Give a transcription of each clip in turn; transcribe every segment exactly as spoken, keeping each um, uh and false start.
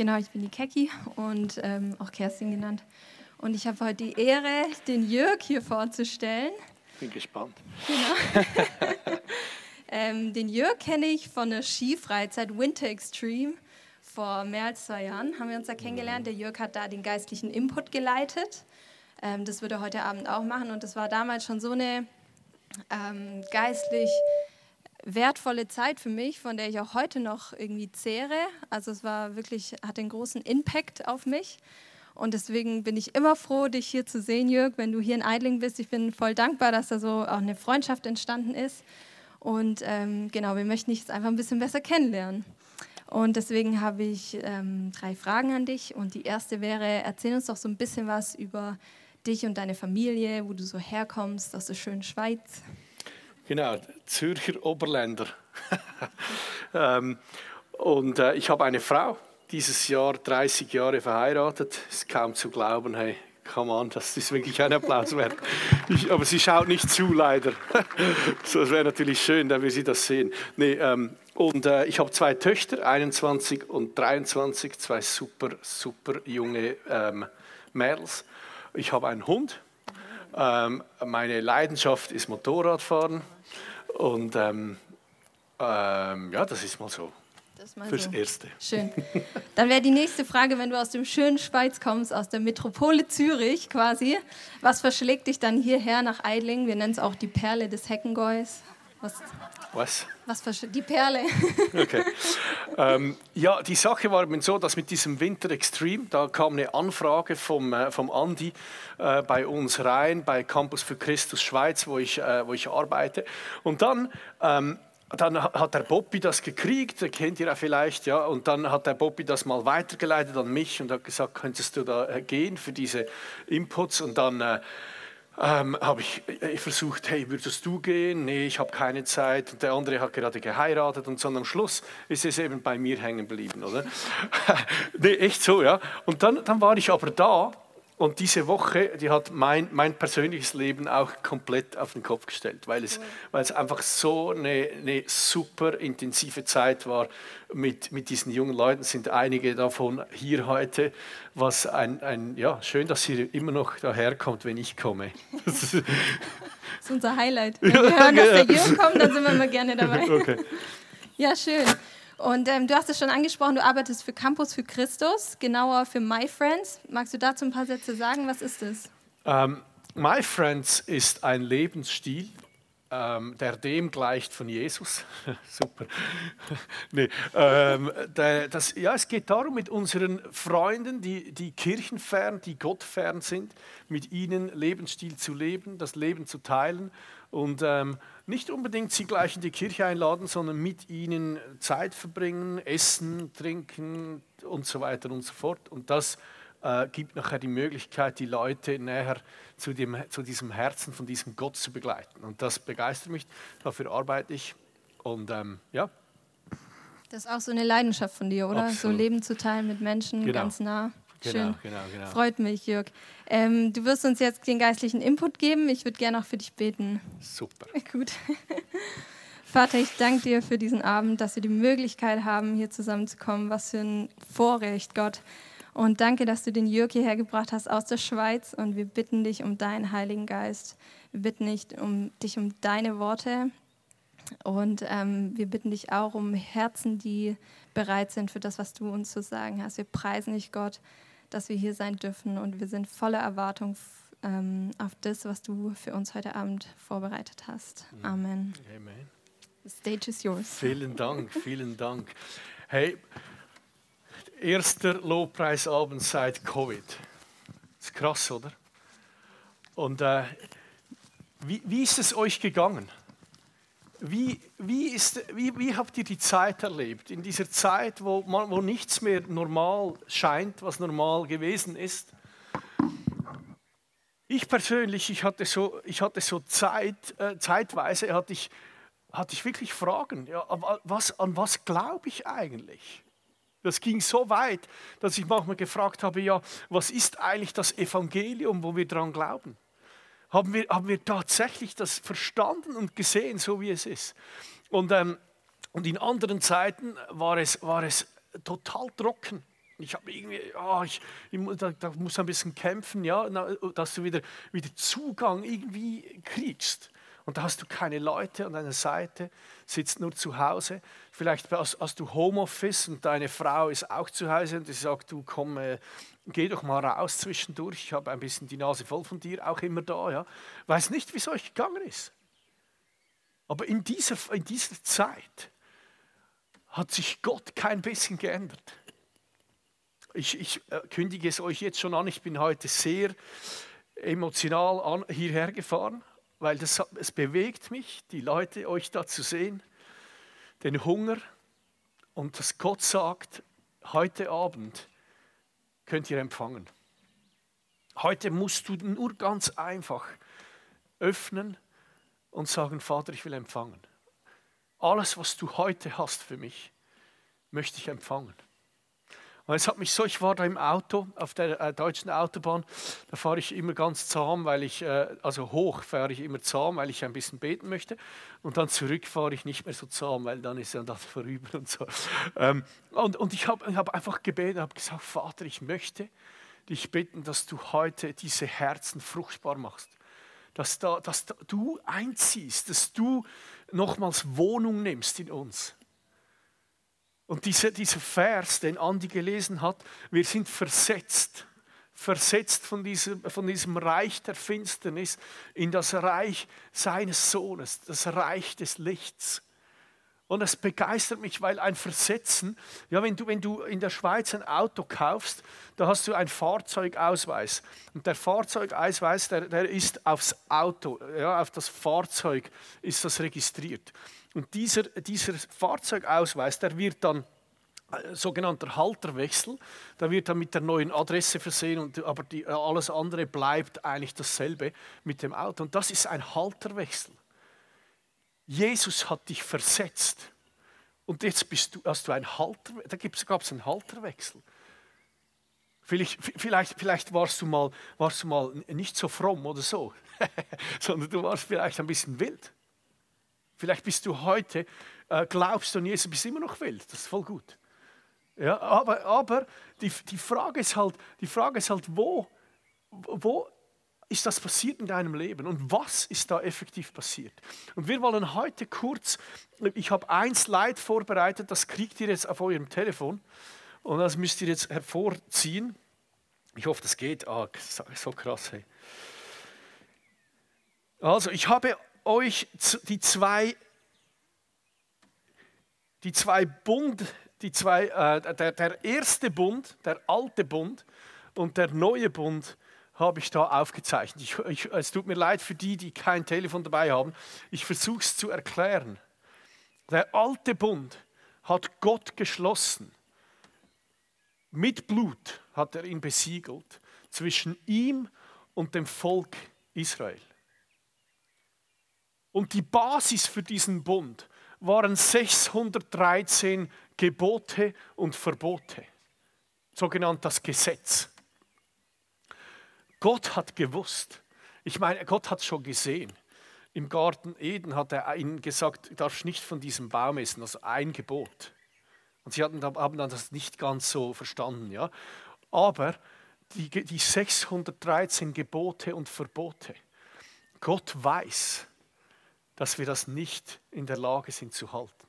Genau, ich bin die Keki und ähm, auch Kerstin genannt. Und ich habe heute die Ehre, den Jörg hier vorzustellen. Bin gespannt. Genau. ähm, den Jörg kenne ich von der Skifreizeit Winter Extreme. Vor mehr als zwei Jahren haben wir uns da kennengelernt. Der Jörg hat da den geistlichen Input geleitet. Ähm, das wird er heute Abend auch machen. Und das war damals schon so eine ähm, geistlich wertvolle Zeit für mich, von der ich auch heute noch irgendwie zehre. Also es war wirklich, hat einen großen Impact auf mich. Und deswegen bin ich immer froh, dich hier zu sehen, Jörg, wenn du hier in Aidlingen bist. Ich bin voll dankbar, dass da so auch eine Freundschaft entstanden ist. Und ähm, genau, wir möchten dich jetzt einfach ein bisschen besser kennenlernen. Und deswegen habe ich ähm, drei Fragen an dich. Und die erste wäre, erzähl uns doch so ein bisschen was über dich und deine Familie, wo du so herkommst, aus der schönen Schweiz. Genau, Zürcher Oberländer. ähm, und äh, ich habe eine Frau, dieses Jahr dreißig Jahre verheiratet. Ist kaum zu glauben, hey, come on, das ist wirklich ein Applaus wert. Ich, aber sie schaut nicht zu, leider. So, das wäre natürlich schön, dann würde sie das sehen. Nee, ähm, und äh, ich habe zwei Töchter, einundzwanzig und dreiundzwanzig, zwei super, super junge ähm, Mädels. Ich habe einen Hund. Ähm, meine Leidenschaft ist Motorradfahren und ähm, ähm, ja, das ist mal so. Das mal Fürs so. Erste. Schön. Dann wäre die nächste Frage, wenn du aus dem schönen Schweiz kommst, aus der Metropole Zürich quasi, was verschlägt dich dann hierher nach Aidlingen? Wir nennen es auch die Perle des Heckengäus. Was? Was? Was versch- die Perle. Okay. ähm, ja, die Sache war so, dass mit diesem Winter Extreme, da kam eine Anfrage vom, äh, vom Andi äh, bei uns rein, bei Campus für Christus Schweiz, wo ich, äh, wo ich arbeite. Und dann, ähm, dann hat der Bobby das gekriegt, den kennt ihr ja vielleicht, ja, und dann hat der Bobby das mal weitergeleitet an mich und hat gesagt, könntest du da äh, gehen für diese Inputs? Und dann äh, Ähm, habe ich, ich versucht, hey, würdest du gehen? Nee, ich habe keine Zeit. Und der andere hat gerade geheiratet und so. Und am Schluss ist es eben bei mir hängen geblieben, oder? Nee, echt so, ja. Und dann, dann war ich aber da und diese Woche, die hat mein, mein persönliches Leben auch komplett auf den Kopf gestellt, weil es, weil es einfach so eine, eine super intensive Zeit war mit, mit diesen jungen Leuten. Sind einige davon hier heute, was ein, ein ja, schön, dass ihr immer noch daherkommt, wenn ich komme. Das ist unser Highlight. Wenn wir hören, dass der Jörg kommt, dann sind wir immer gerne dabei. Okay. Ja, schön. Und ähm, du hast es schon angesprochen, du arbeitest für Campus für Christus, genauer für My Friends. Magst du dazu ein paar Sätze sagen? Was ist es? Um, My Friends ist ein Lebensstil, um, der dem gleicht von Jesus. Super. nee, um, der, das, ja, es geht darum, mit unseren Freunden, die, die kirchenfern, die gottfern sind, mit ihnen Lebensstil zu leben, das Leben zu teilen. Und ähm, nicht unbedingt sie gleich in die Kirche einladen, sondern mit ihnen Zeit verbringen, essen, trinken und so weiter und so fort. Und das äh, gibt nachher die Möglichkeit, die Leute näher zu, dem, zu diesem Herzen von diesem Gott zu begleiten. Und das begeistert mich, dafür arbeite ich. Und ähm, ja. Das ist auch so eine Leidenschaft von dir, oder? Absolut. So Leben zu teilen mit Menschen, Genau. ganz nah. Genau, Schön. genau, genau. Freut mich, Jörg. Ähm, du wirst uns jetzt den geistlichen Input geben. Ich würde gerne auch für dich beten. Super. Gut. Vater, ich danke dir für diesen Abend, dass wir die Möglichkeit haben, hier zusammenzukommen. Was für ein Vorrecht, Gott. Und danke, dass du den Jörg hierher gebracht hast aus der Schweiz. Und wir bitten dich um deinen Heiligen Geist. Wir bitten dich um, dich um deine Worte. Und ähm, wir bitten dich auch um Herzen, die bereit sind für das, was du uns zu sagen hast. Wir preisen dich, Gott, dass wir hier sein dürfen. Und wir sind voller Erwartung ähm, auf das, was du für uns heute Abend vorbereitet hast. Amen. Amen. The stage is yours. Vielen Dank, vielen Dank. Hey, erster Lobpreisabend seit Covid. Das ist krass, oder? Und äh, wie, wie ist es euch gegangen? Wie, wie, ist, wie, wie habt ihr die Zeit erlebt? In dieser Zeit, wo, man, wo nichts mehr normal scheint, was normal gewesen ist. Ich persönlich, ich hatte so, ich hatte so Zeit, äh, zeitweise hatte ich, hatte ich wirklich Fragen. Ja, was, an was glaube ich eigentlich? Das ging so weit, dass ich manchmal gefragt habe, ja, was ist eigentlich das Evangelium, wo wir dran glauben? Haben wir, haben wir tatsächlich das verstanden und gesehen, so wie es ist? Und, ähm, und in anderen Zeiten war es, war es total trocken. Ich habe irgendwie, oh, ich, ich, da, da muss ein bisschen kämpfen, ja, dass du wieder, wieder Zugang irgendwie kriegst. Und da hast du keine Leute an deiner Seite, sitzt nur zu Hause. Vielleicht hast, hast du Homeoffice und deine Frau ist auch zu Hause und sie sagt, du komm, äh, geh doch mal raus zwischendurch. Ich habe ein bisschen die Nase voll von dir, auch immer da. Ja. Weiß nicht, wie es euch gegangen ist. Aber in dieser, in dieser Zeit hat sich Gott kein bisschen geändert. Ich, ich äh, kündige es euch jetzt schon an, ich bin heute sehr emotional an, hierher gefahren, weil das, es bewegt mich, die Leute, euch da zu sehen, den Hunger und dass Gott sagt, heute Abend könnt ihr empfangen. Heute musst du nur ganz einfach öffnen und sagen, Vater, ich will empfangen. Alles, was du heute hast für mich, möchte ich empfangen. Und es hat mich so, ich war da im Auto, auf der äh, deutschen Autobahn, da fahre ich immer ganz zahm, weil ich, äh, also hoch fahre ich immer zahm, weil ich ein bisschen beten möchte. Und dann zurück fahre ich nicht mehr so zahm, weil dann ist ja das vorüber und so. Ähm, und, und ich habe hab einfach gebetet, habe gesagt, Vater, ich möchte dich bitten, dass du heute diese Herzen fruchtbar machst. Dass, da, dass da, du einziehst, dass du nochmals Wohnung nimmst in uns. Und diese, dieser Vers, den Andi gelesen hat, wir sind versetzt, versetzt von diesem, von diesem Reich der Finsternis in das Reich seines Sohnes, das Reich des Lichts. Und es begeistert mich, weil ein Versetzen, ja, wenn du, wenn du in der Schweiz ein Auto kaufst, da hast du einen Fahrzeugausweis. Und der Fahrzeugausweis, der, der ist aufs Auto, ja, auf das Fahrzeug ist das registriert. Und dieser, dieser Fahrzeugausweis, der wird dann äh, sogenannter Halterwechsel, da wird dann mit der neuen Adresse versehen, und, aber die, alles andere bleibt eigentlich dasselbe mit dem Auto. Und das ist ein Halterwechsel. Jesus hat dich versetzt und jetzt bist du, hast du ein Halter, da gab es einen Halterwechsel. Vielleicht, vielleicht, vielleicht warst, du mal, warst du mal nicht so fromm oder so, sondern du warst vielleicht ein bisschen wild. Vielleicht bist du heute, äh, glaubst du an Jesus, bist immer noch wild, das ist voll gut. Ja, aber aber die, die, Frage ist halt, die Frage ist halt, wo, wo ist das passiert in deinem Leben und was ist da effektiv passiert? Und wir wollen heute kurz, ich habe ein Slide vorbereitet, das kriegt ihr jetzt auf eurem Telefon und das müsst ihr jetzt hervorziehen. Ich hoffe, das geht. Ah, so krass. Hey. Also, ich habe euch die zwei, die zwei Bund, die zwei, äh, der, der erste Bund, der alte Bund und der neue Bund habe ich da aufgezeichnet. Ich, ich, es tut mir leid für die, die kein Telefon dabei haben. Ich versuche es zu erklären. Der alte Bund hat Gott geschlossen. Mit Blut hat er ihn besiegelt zwischen ihm und dem Volk Israel. Und die Basis für diesen Bund waren sechshundertdreizehn Gebote und Verbote, sogenannt das Gesetz. Gott hat gewusst, ich meine, Gott hat es schon gesehen. Im Garten Eden hat er ihnen gesagt, du darfst nicht von diesem Baum essen, also ein Gebot. Und sie hatten, haben dann das nicht ganz so verstanden. Ja? Aber die, die sechshundertdreizehn Gebote und Verbote, Gott weiß, dass wir das nicht in der Lage sind zu halten.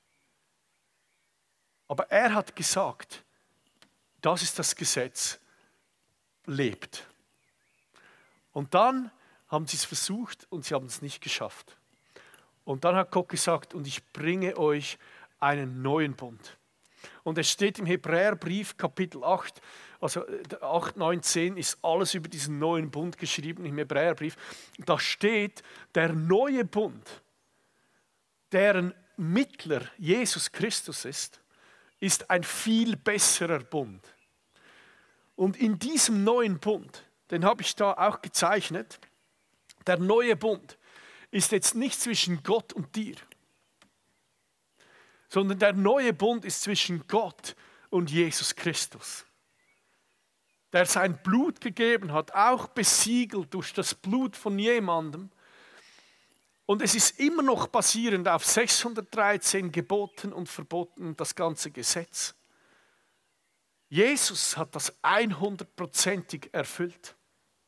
Aber er hat gesagt, das ist das Gesetz, lebt. Und dann haben sie es versucht und sie haben es nicht geschafft. Und dann hat Gott gesagt, und ich bringe euch einen neuen Bund. Und es steht im Hebräerbrief Kapitel acht, also acht, neun, zehn ist alles über diesen neuen Bund geschrieben im Hebräerbrief. Da steht, der neue Bund, deren Mittler Jesus Christus ist, ist ein viel besserer Bund. Und in diesem neuen Bund, den habe ich da auch gezeichnet, der neue Bund ist jetzt nicht zwischen Gott und dir, sondern der neue Bund ist zwischen Gott und Jesus Christus, der sein Blut gegeben hat, auch besiegelt durch das Blut von jemandem. Und es ist immer noch basierend auf sechshundertdreizehn Geboten und Verboten, das ganze Gesetz. Jesus hat das hundertprozentig erfüllt.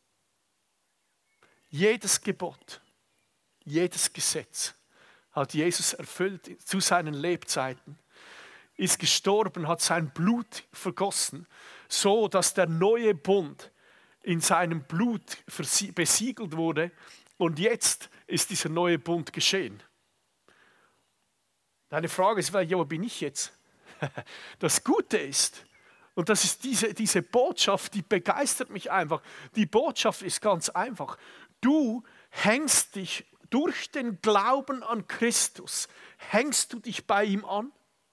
Jedes Gebot, jedes Gesetz hat Jesus erfüllt zu seinen Lebzeiten, ist gestorben, hat sein Blut vergossen, so dass der neue Bund in seinem Blut besiegelt wurde und jetzt ist dieser neue Bund geschehen. Deine Frage ist, ja, wo bin ich jetzt? Das Gute ist, und das ist diese, diese Botschaft, die begeistert mich einfach. Die Botschaft ist ganz einfach. Du hängst dich durch den Glauben an Christus, hängst du dich bei ihm an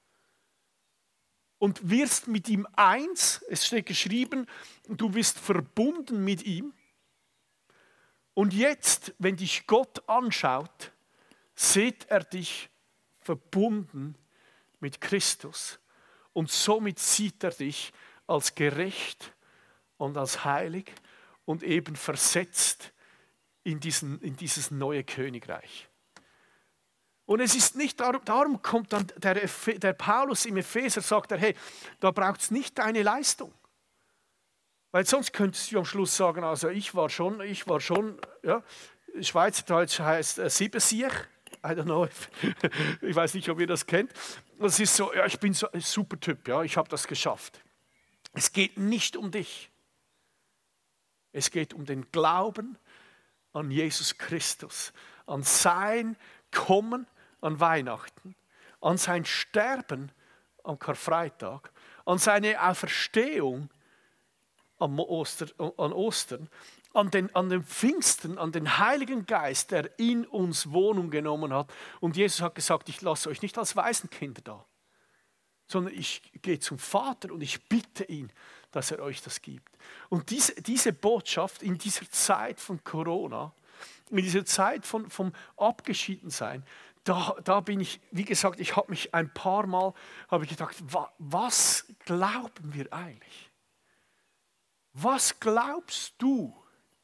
und wirst mit ihm eins. Es steht geschrieben, du wirst verbunden mit ihm. Und jetzt, wenn dich Gott anschaut, sieht er dich verbunden mit Christus. Und somit sieht er dich als gerecht und als heilig und eben versetzt in, diesen, in dieses neue Königreich. Und es ist nicht darum, darum kommt dann der, der Paulus im Epheser, sagt er, hey, da braucht es nicht deine Leistung. Weil sonst könntest du am Schluss sagen, also ich war schon, ich war schon, ja, Schweizerdeutsch heißt äh, Siebensieg. I don't know, if, ich weiß nicht, ob ihr das kennt. Das ist so, ja, ich bin so ein super Typ, ja, ich habe das geschafft. Es geht nicht um dich. Es geht um den Glauben an Jesus Christus, an sein Kommen an Weihnachten, an sein Sterben am Karfreitag, an seine Auferstehung am Oster, an Ostern, an den, an den Pfingsten, an den Heiligen Geist, der in uns Wohnung genommen hat. Und Jesus hat gesagt, ich lasse euch nicht als Waisenkinder da, sondern ich gehe zum Vater und ich bitte ihn, dass er euch das gibt. Und diese, diese Botschaft in dieser Zeit von Corona, in dieser Zeit von, vom Abgeschiedensein, da, da bin ich, wie gesagt, ich habe mich ein paar Mal habe ich gedacht, wa, was glauben wir eigentlich? Was glaubst du?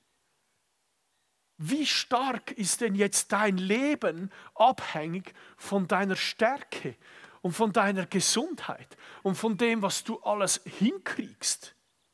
Wie stark ist denn jetzt dein Leben abhängig von deiner Stärke und von deiner Gesundheit und von dem, was du alles hinkriegst?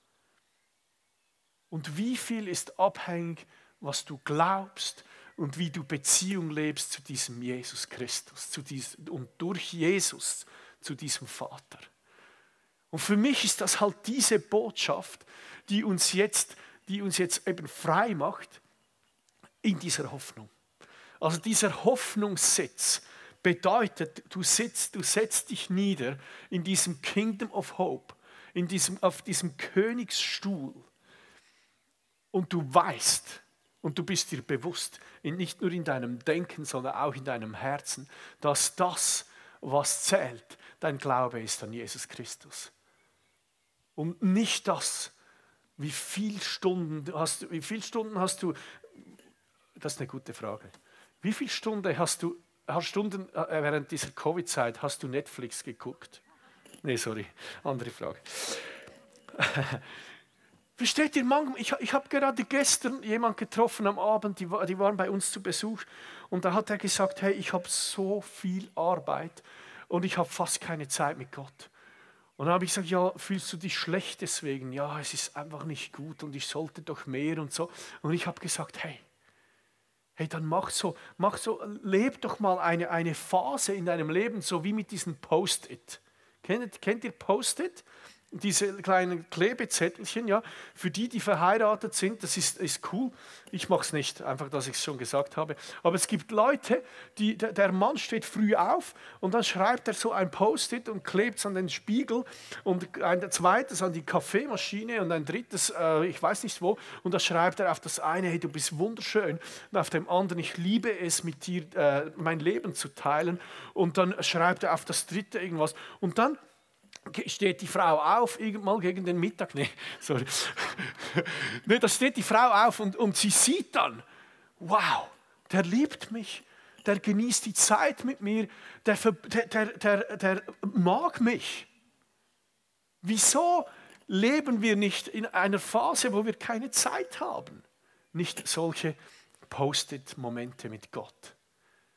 Und wie viel ist abhängig, was du glaubst und wie du Beziehung lebst zu diesem Jesus Christus zu diesem, und durch Jesus zu diesem Vater? Und für mich ist das halt diese Botschaft, die uns jetzt, die uns jetzt eben frei macht in dieser Hoffnung. Also dieser Hoffnungssitz bedeutet, du sitzt, du setzt dich nieder in diesem Kingdom of Hope, in diesem, auf diesem Königsstuhl und du weißt und du bist dir bewusst, nicht nur in deinem Denken, sondern auch in deinem Herzen, dass das, was zählt, dein Glaube ist an Jesus Christus. Und nicht das, wie viele Stunden hast, wie viele Stunden hast du, das ist eine gute Frage, wie viele Stunden hast du, hast Stunden während dieser Covid-Zeit hast du Netflix geguckt? Nee, sorry, andere Frage. Versteht ihr, manchmal, ich, ich habe gerade gestern jemanden getroffen am Abend, die, die waren bei uns zu Besuch und da hat er gesagt, hey, ich habe so viel Arbeit und ich habe fast keine Zeit mit Gott. Und dann habe ich gesagt, ja, fühlst du dich schlecht deswegen? Ja, es ist einfach nicht gut und ich sollte doch mehr und so. Und ich habe gesagt, hey, hey, dann mach so, mach so, leb doch mal eine, eine Phase in deinem Leben, so wie mit diesem Post-it. Kennt, kennt ihr Post-it? Diese kleinen Klebezettelchen, ja, für die, die verheiratet sind, das ist, ist cool. Ich mache es nicht, einfach, dass ich es schon gesagt habe. Aber es gibt Leute, die, der, der Mann steht früh auf und dann schreibt er so ein Post-it und klebt es an den Spiegel und ein zweites an die Kaffeemaschine und ein drittes, äh, ich weiß nicht wo, und da schreibt er auf das eine, hey, du bist wunderschön, und auf dem anderen, ich liebe es, mit dir äh, mein Leben zu teilen, und dann schreibt er auf das dritte irgendwas und dann steht die Frau auf, irgendwann gegen den Mittag, nee, sorry. nee, da steht die Frau auf und, und sie sieht dann, wow, der liebt mich, der genießt die Zeit mit mir, der, der, der, der, der mag mich. Wieso leben wir nicht in einer Phase, wo wir keine Zeit haben? Nicht solche Post-it-Momente mit Gott.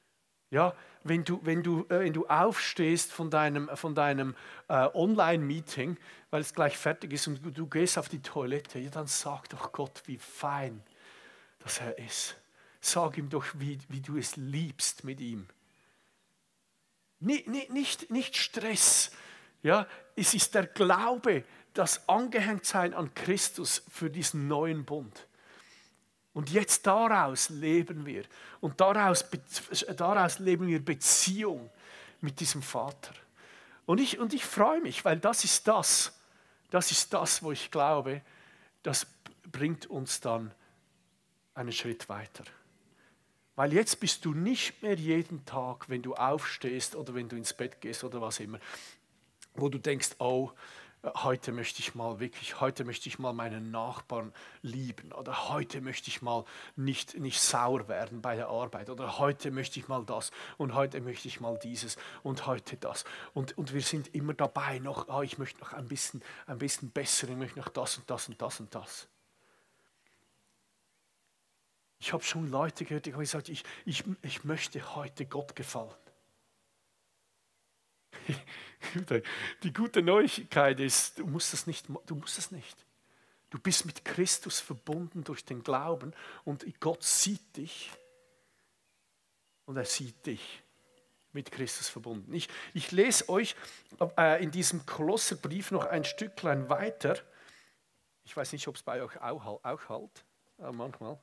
Ja, wenn du, wenn du, äh, wenn du aufstehst von deinem, von deinem äh, Online-Meeting, weil es gleich fertig ist und du, du gehst auf die Toilette, ja, dann sag doch Gott, wie fein dass er ist. Sag ihm doch, wie, wie du es liebst mit ihm. Nicht, nicht, nicht Stress. Ja, es ist der Glaube, das Angehängtsein an Christus für diesen neuen Bund. Und jetzt daraus leben wir. Und daraus, daraus leben wir Beziehung mit diesem Vater. Und ich, und ich freue mich, weil das ist das, das ist das, wo ich glaube, das bringt uns dann einen Schritt weiter. Weil jetzt bist du nicht mehr jeden Tag, wenn du aufstehst oder wenn du ins Bett gehst oder was immer, wo du denkst, oh, heute möchte ich mal wirklich, heute möchte ich mal meinen Nachbarn lieben oder heute möchte ich mal nicht, nicht sauer werden bei der Arbeit oder heute möchte ich mal das und heute möchte ich mal dieses und heute das. Und, und wir sind immer dabei, noch, oh, ich möchte noch ein bisschen, ein bisschen besser, ich möchte noch das und das und das und das. Ich habe schon Leute gehört, die haben gesagt, ich, ich, ich möchte heute Gott gefallen. Die gute Neuigkeit ist, du musst das nicht. Du musst das nicht. Du bist mit Christus verbunden durch den Glauben und Gott sieht dich und er sieht dich mit Christus verbunden. Ich, ich lese euch äh, in diesem Kolosserbrief noch ein Stücklein weiter. Ich weiß nicht, ob es bei euch auch, auch halt, aber manchmal.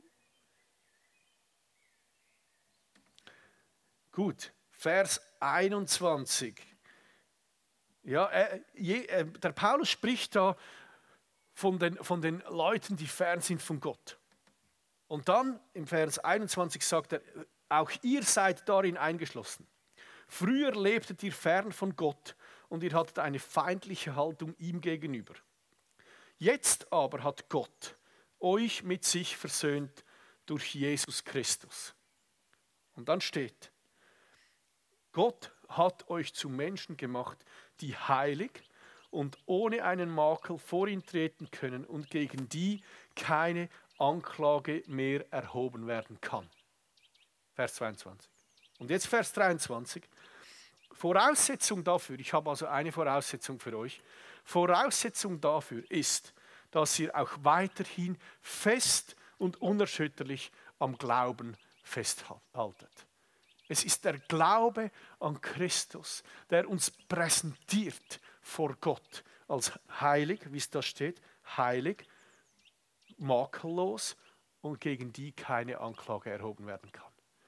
Gut, Vers einundzwanzig. Ja, äh, je, äh, der Paulus spricht da von den, von den Leuten, die fern sind von Gott. Und dann im Vers einundzwanzig sagt er, auch ihr seid darin eingeschlossen. Früher lebtet ihr fern von Gott und ihr hattet eine feindliche Haltung ihm gegenüber. Jetzt aber hat Gott euch mit sich versöhnt durch Jesus Christus. Und dann steht, Gott hat euch zu Menschen gemacht, die heilig und ohne einen Makel vor ihn treten können und gegen die keine Anklage mehr erhoben werden kann. Vers zweiundzwanzig. Und jetzt Vers dreiundzwanzig. Voraussetzung dafür, ich habe also eine Voraussetzung für euch, Voraussetzung dafür ist, dass ihr auch weiterhin fest und unerschütterlich am Glauben festhaltet. Es ist der Glaube an Christus, der uns präsentiert vor Gott als heilig, wie es da steht, heilig, makellos und gegen die keine Anklage erhoben werden kann.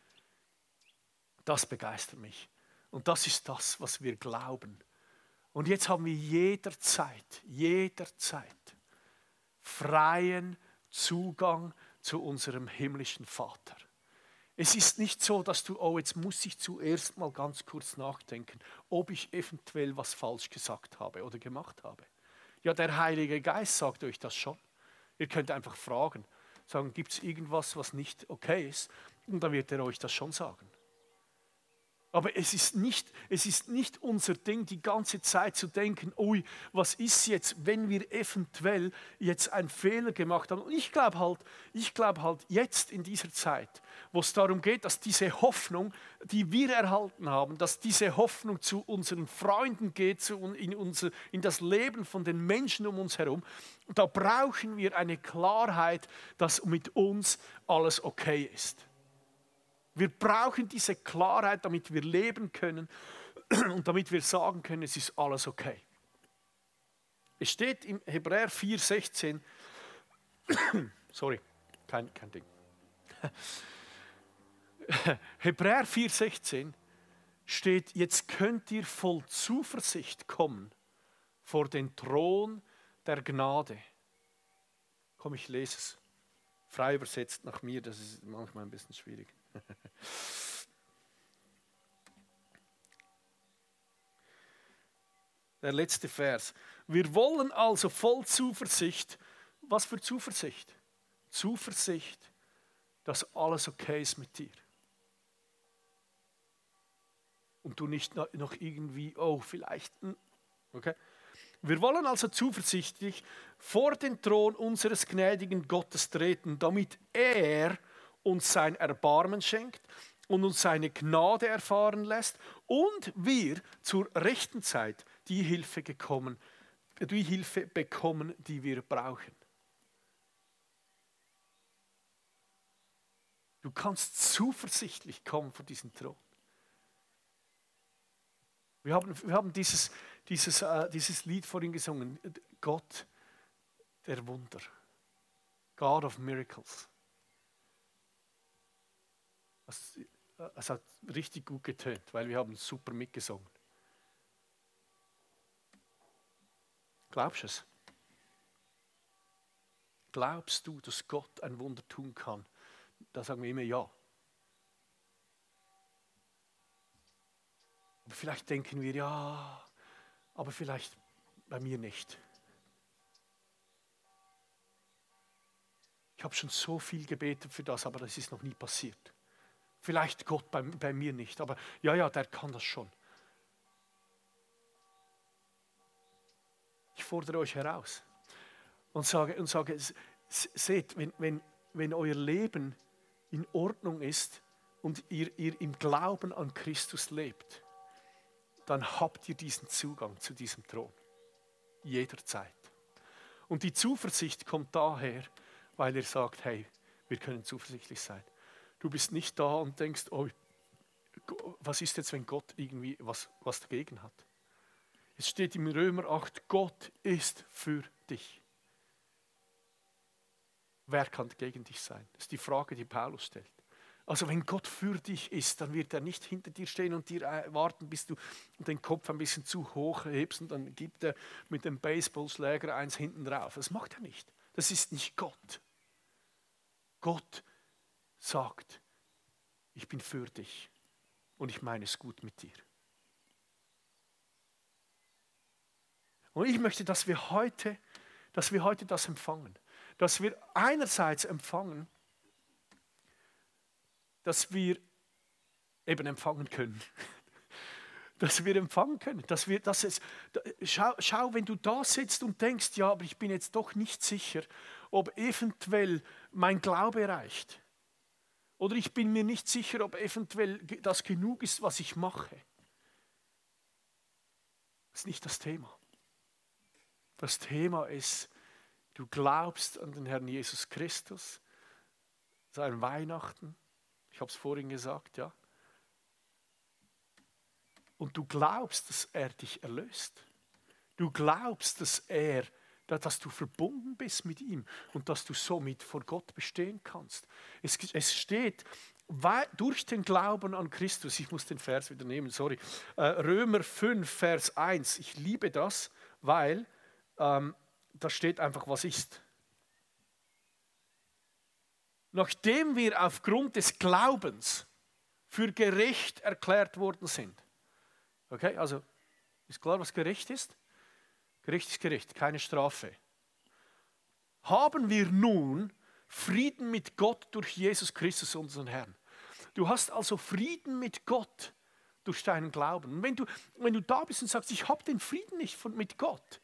Das begeistert mich. Und das ist das, was wir glauben. Und jetzt haben wir jederzeit, jederzeit freien Zugang zu unserem himmlischen Vater. Es ist nicht so, dass du, oh, jetzt muss ich zuerst mal ganz kurz nachdenken, ob ich eventuell was falsch gesagt habe oder gemacht habe. Ja, der Heilige Geist sagt euch das schon. Ihr könnt einfach fragen, sagen, gibt es irgendwas, was nicht okay ist? Und dann wird er euch das schon sagen. Aber es ist nicht, es ist nicht unser Ding, die ganze Zeit zu denken, ui, was ist jetzt, wenn wir eventuell jetzt einen Fehler gemacht haben. Und ich glaube halt, ich glaube halt jetzt in dieser Zeit, wo es darum geht, dass diese Hoffnung, die wir erhalten haben, dass diese Hoffnung zu unseren Freunden geht, zu, in, unser, in das Leben von den Menschen um uns herum, da brauchen wir eine Klarheit, dass mit uns alles okay ist. Wir brauchen diese Klarheit, damit wir leben können und damit wir sagen können, es ist alles okay. Es steht im Hebräer vier sechzehn, sorry, kein, kein Ding. Hebräer vier sechzehn steht, jetzt könnt ihr voll Zuversicht kommen vor den Thron der Gnade. Komm, ich lese es. Frei übersetzt nach mir, das ist manchmal ein bisschen schwierig. Der letzte Vers. Wir wollen also voll Zuversicht, was für Zuversicht? Zuversicht, dass alles okay ist mit dir. Und du nicht noch irgendwie, oh, vielleicht, okay? Wir wollen also zuversichtlich vor den Thron unseres gnädigen Gottes treten, damit er uns sein Erbarmen schenkt und uns seine Gnade erfahren lässt und wir zur rechten Zeit die Hilfe, gekommen, die Hilfe bekommen, die wir brauchen. Du kannst zuversichtlich kommen vor diesen Thron. Wir haben, wir haben dieses, dieses, uh, dieses Lied vorhin gesungen, Gott der Wunder, God of Miracles. Es, es hat richtig gut getönt, weil wir haben super mitgesungen. Glaubst du es? Glaubst du, dass Gott ein Wunder tun kann? Da sagen wir immer ja. Aber vielleicht denken wir, ja, aber vielleicht bei mir nicht. Ich habe schon so viel gebetet für das, aber das ist noch nie passiert. Vielleicht Gott bei, bei mir nicht, aber ja, ja, der kann das schon. Ich fordere euch heraus und sage, und sage seht, wenn, wenn, wenn euer Leben in Ordnung ist und ihr, ihr im Glauben an Christus lebt, dann habt ihr diesen Zugang zu diesem Thron. Jederzeit. Und die Zuversicht kommt daher, weil er sagt, hey, wir können zuversichtlich sein. Du bist nicht da und denkst, oh, was ist jetzt, wenn Gott irgendwie was, was dagegen hat? Es steht im Römer acht, Gott ist für dich. Wer kann gegen dich sein? Das ist die Frage, die Paulus stellt. Also wenn Gott für dich ist, dann wird er nicht hinter dir stehen und dir warten, bis du den Kopf ein bisschen zu hoch hebst und dann gibt er mit dem Baseballschläger eins hinten drauf. Das macht er nicht. Das ist nicht Gott. Gott sagt, ich bin für dich und ich meine es gut mit dir. Und ich möchte, dass wir heute, dass wir heute das empfangen. Dass wir einerseits empfangen, dass wir eben empfangen können. Dass wir empfangen können. Dass wir, dass es, schau, schau, wenn du da sitzt und denkst, ja, aber ich bin jetzt doch nicht sicher, ob eventuell mein Glaube reicht. Oder ich bin mir nicht sicher, ob eventuell das genug ist, was ich mache. Das ist nicht das Thema. Das Thema ist, du glaubst an den Herrn Jesus Christus, sein Weihnachten, ich habe es vorhin gesagt, ja. Und du glaubst, dass er dich erlöst. Du glaubst, dass er, dass du verbunden bist mit ihm und dass du somit vor Gott bestehen kannst. Es, es steht, weil, durch den Glauben an Christus, ich muss den Vers wieder nehmen, sorry, äh, Römer fünf, Vers eins, ich liebe das, weil ähm, da steht einfach, was ist. Nachdem wir aufgrund des Glaubens für gerecht erklärt worden sind. Okay, also ist klar, was gerecht ist? Gerecht ist gerecht, keine Strafe. Haben wir nun Frieden mit Gott durch Jesus Christus, unseren Herrn. Du hast also Frieden mit Gott durch deinen Glauben. Und wenn du, wenn du da bist und sagst, ich habe den Frieden nicht von, mit Gott,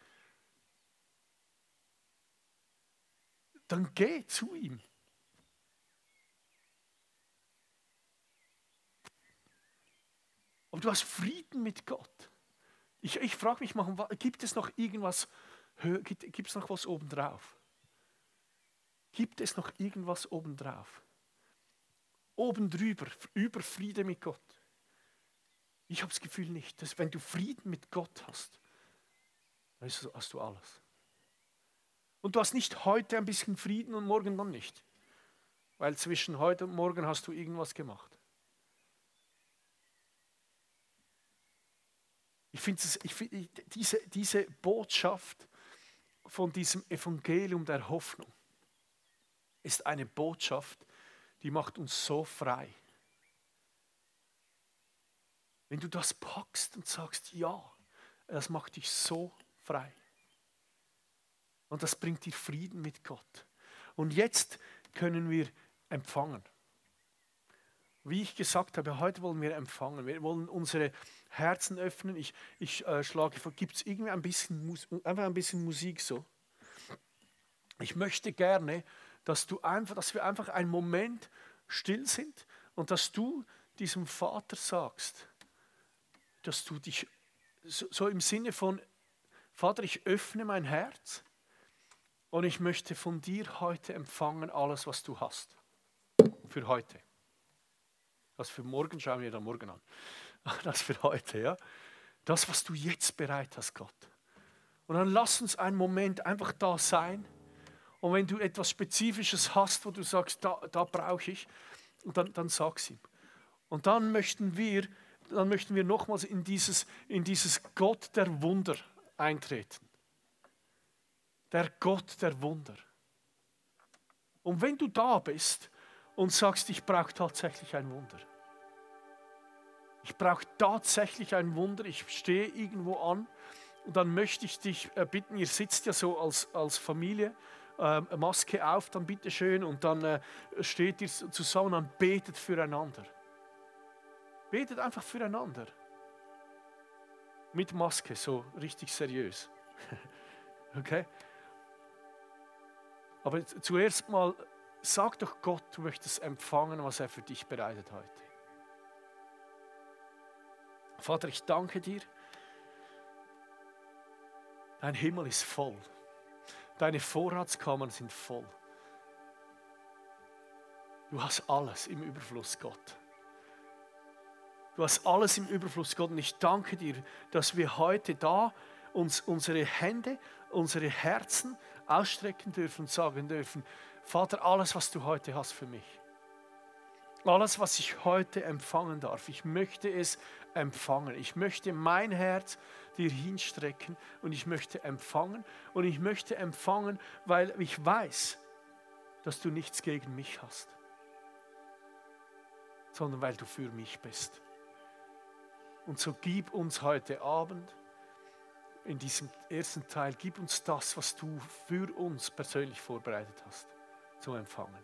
dann geh zu ihm. Aber du hast Frieden mit Gott. Ich, ich frage mich mal, gibt es noch irgendwas, gibt, gibt es noch was obendrauf? Gibt es noch irgendwas obendrauf? Oben drüber, über Friede mit Gott. Ich habe das Gefühl nicht, dass wenn du Frieden mit Gott hast, dann hast du alles. Und du hast nicht heute ein bisschen Frieden und morgen dann nicht. Weil zwischen heute und morgen hast du irgendwas gemacht. Ich finde find, diese, diese Botschaft von diesem Evangelium der Hoffnung ist eine Botschaft, die macht uns so frei. Wenn du das packst und sagst, ja, das macht dich so frei. Und das bringt dir Frieden mit Gott. Und jetzt können wir empfangen. Wie ich gesagt habe, heute wollen wir empfangen. Wir wollen unsere Herzen öffnen. Ich, ich äh, schlage vor, gibt es irgendwie ein bisschen, Mus- einfach ein bisschen Musik so? Ich möchte gerne, dass, du einfach, dass wir einfach einen Moment still sind und dass du diesem Vater sagst, dass du dich so, so im Sinne von, Vater, ich öffne mein Herz und ich möchte von dir heute empfangen alles, was du hast. Für heute. Das für morgen schauen wir dann morgen an. Das für heute, ja. Das, was du jetzt bereit hast, Gott. Und dann lass uns einen Moment einfach da sein. Und wenn du etwas Spezifisches hast, wo du sagst, da, da brauche ich, dann, dann sag's ihm. Und dann möchten wir, dann möchten wir nochmals in dieses, in dieses Gott der Wunder eintreten. Der Gott der Wunder. Und wenn du da bist und sagst, ich brauche tatsächlich ein Wunder. Ich brauche tatsächlich ein Wunder, ich stehe irgendwo an und dann möchte ich dich bitten, ihr sitzt ja so als, als Familie, äh, Maske auf, dann bitteschön und dann äh, steht ihr zusammen und betet füreinander. Betet einfach füreinander. Mit Maske, so richtig seriös. Okay? Aber zuerst mal, sag doch Gott, du möchtest empfangen, was er für dich bereitet heute. Vater, ich danke dir. Dein Himmel ist voll. Deine Vorratskammern sind voll. Du hast alles im Überfluss, Gott. Du hast alles im Überfluss, Gott. Und ich danke dir, dass wir heute da uns unsere Hände, unsere Herzen ausstrecken dürfen und sagen dürfen, Vater, alles, was du heute hast für mich. Alles, was ich heute empfangen darf, ich möchte es empfangen. Ich möchte mein Herz dir hinstrecken und ich möchte empfangen. Und ich möchte empfangen, weil ich weiß, dass du nichts gegen mich hast, sondern weil du für mich bist. Und so gib uns heute Abend, in diesem ersten Teil, gib uns das, was du für uns persönlich vorbereitet hast, zu empfangen.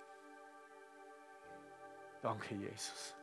Danke, Jesus.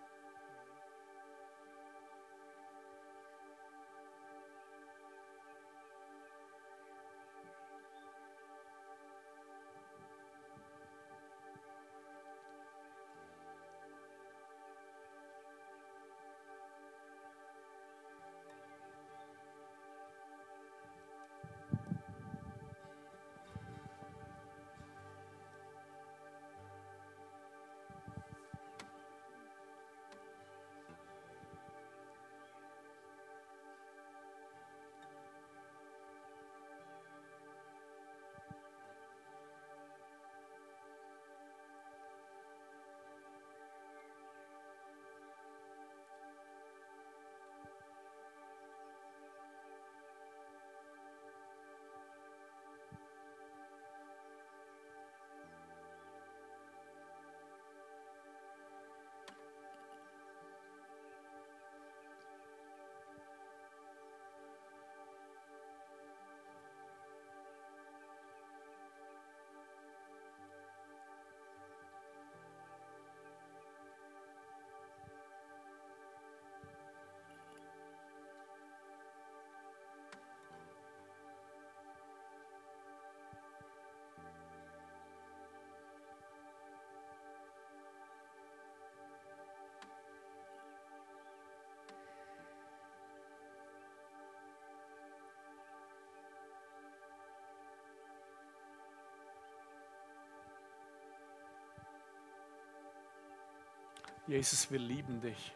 Jesus, wir lieben dich.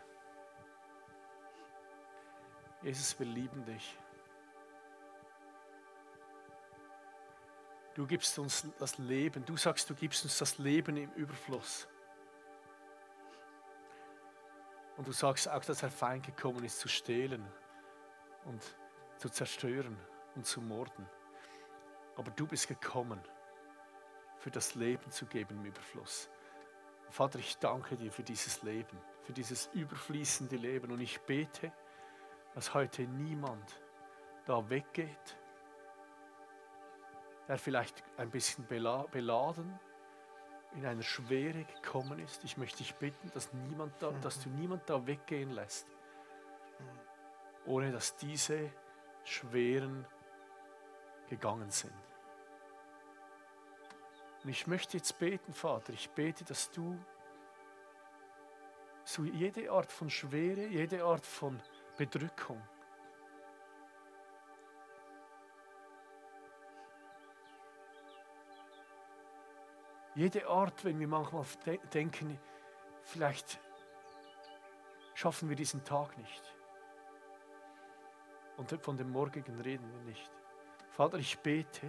Jesus, wir lieben dich. Du gibst uns das Leben. Du sagst, du gibst uns das Leben im Überfluss. Und du sagst auch, dass der Feind gekommen ist, zu stehlen und zu zerstören und zu morden. Aber du bist gekommen, für das Leben zu geben im Überfluss. Vater, ich danke dir für dieses Leben, für dieses überfließende Leben. Und ich bete, dass heute niemand da weggeht, der vielleicht ein bisschen beladen, in einer Schwere gekommen ist. Ich möchte dich bitten, dass, niemand da, dass du niemand da weggehen lässt, ohne dass diese Schweren gegangen sind. Und ich möchte jetzt beten, Vater, ich bete, dass du so jede Art von Schwere, jede Art von Bedrückung, jede Art, wenn wir manchmal de- denken, vielleicht schaffen wir diesen Tag nicht. Und von dem Morgigen reden wir nicht. Vater, ich bete,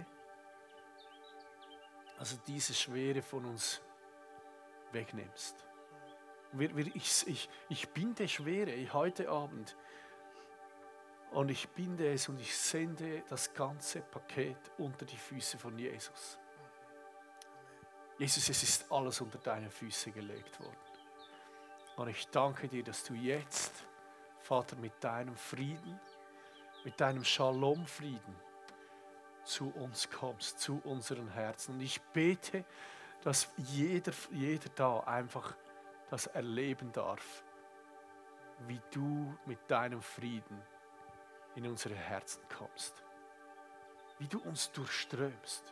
dass du diese Schwere von uns wegnimmst. Wir, wir, ich, ich, ich binde Schwere heute Abend und ich binde es und ich sende das ganze Paket unter die Füße von Jesus. Jesus, es ist alles unter deine Füße gelegt worden. Und ich danke dir, dass du jetzt, Vater, mit deinem Frieden, mit deinem Shalom-Frieden zu uns kommst, zu unseren Herzen. Und ich bete, dass jeder, jeder da einfach das erleben darf, wie du mit deinem Frieden in unsere Herzen kommst, wie du uns durchströmst.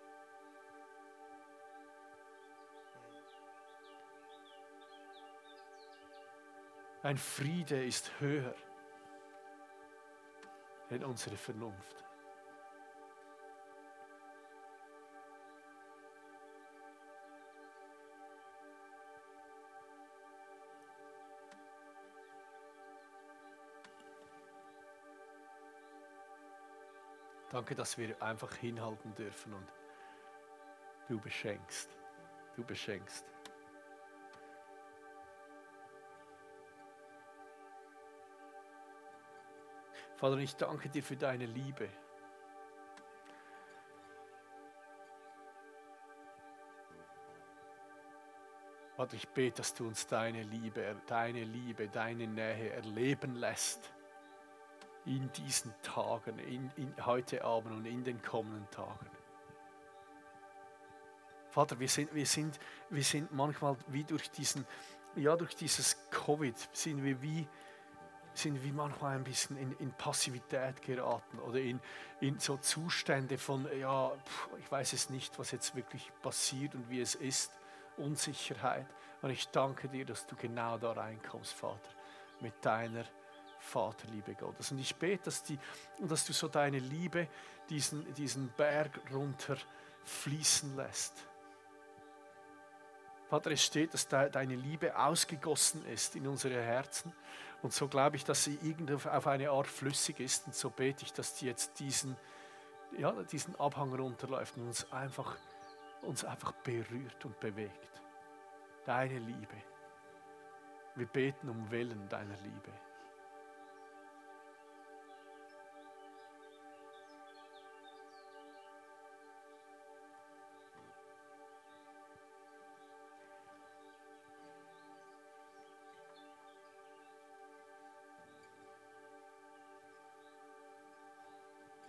Ein Friede ist höher als unsere Vernunft. Danke, dass wir einfach hinhalten dürfen und du beschenkst. Du beschenkst. Vater, ich danke dir für deine Liebe. Vater, ich bete, dass du uns deine Liebe, deine Liebe, deine Nähe erleben lässt. In diesen Tagen, in, in, heute Abend und in den kommenden Tagen. Vater, wir sind, wir sind, wir sind manchmal wie durch diesen, ja, durch dieses Covid sind wir wie, sind wir manchmal ein bisschen in, in Passivität geraten oder in, in so Zustände von, ja, pff, ich weiß es nicht, was jetzt wirklich passiert und wie es ist, Unsicherheit. Und ich danke dir, dass du genau da reinkommst, Vater, mit deiner Vaterliebe Gottes. Und ich bete, dass, die, dass du so deine Liebe diesen, diesen Berg runter fließen lässt. Vater, es steht, dass de, deine Liebe ausgegossen ist in unsere Herzen. Und so glaube ich, dass sie irgendwie auf eine Art flüssig ist. Und so bete ich, dass die jetzt diesen, ja, diesen Abhang runterläuft und uns einfach, uns einfach berührt und bewegt. Deine Liebe. Wir beten um Willen deiner Liebe.